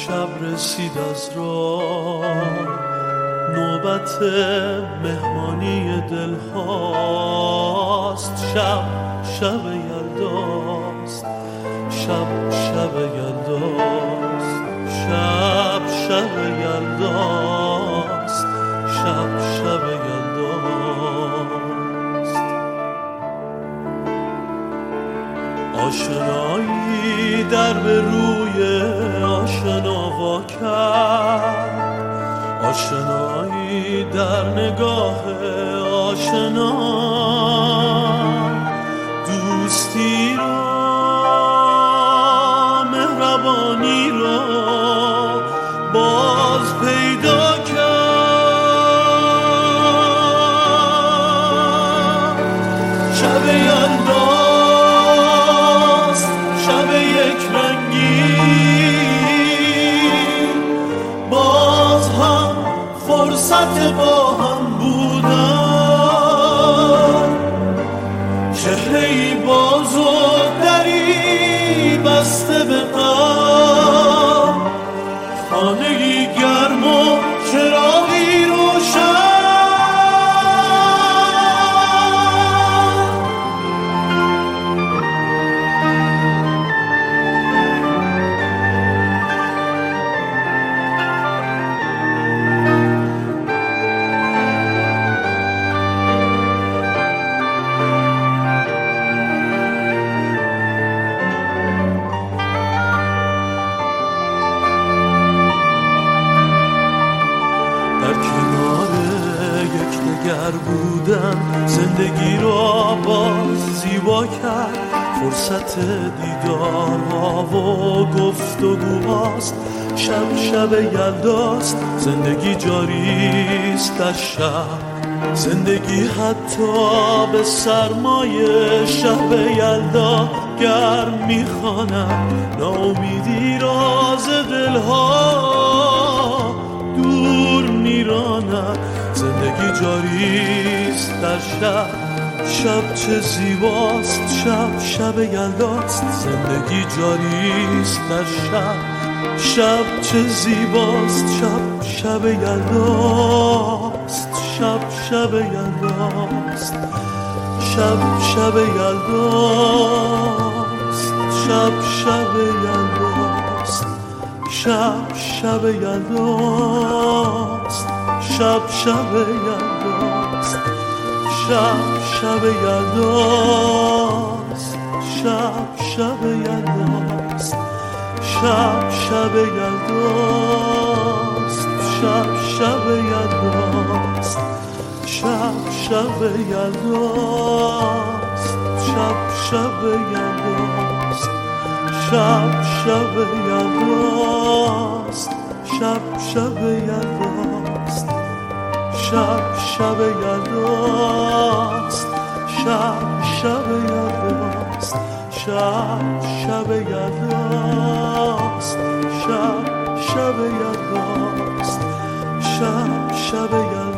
شب رسید از راه، نوبت مهمانی دل هاست. شب شب یلداست، شب شب یلداست، شب شب یلداست، شب شب یلداست. آشنایی در به روی آشنا وا کرد، آشنایی در نگاه آشنا، دوستی را مهربانی را باز پیدا کرد. شب یلداست، شب یک رنگی، باز هم فرصت با هم بودن. چهره‌ای باز و دری بسته به غم، خانه‌ای گرم و چراغی روشن. در کنار یکدیگر بودن زندگی را باز زیبا کرد. فرصت دیدارها و گفتگوهاست. شب شب یلداست، زندگی جاریست در شب. زندگی حتی به سرمای شب یلدا گرم میخواند. ناامیدی راز دلها دور میراند. زندگی جاریست در شب، شب چه زیباست. شب شب یلداست، زندگی جاریست در شب. شب چه زیباست. شب شب یلداست، شب شب یلداست، شب شب یلداست، شب شب یلداست، شب شب یلداست، شب شب یلداست، شب شب یلداست، شب شب یلداست، شب شب یلداست، شب شب یلداست، شب شب یلداست، شب شب یلداست، شب شب یلداست، شب شب یلداست، شب شب یلداست، شب شب یلداست، شب شب یلداست، شب شب یلداست، شب شب یلداست.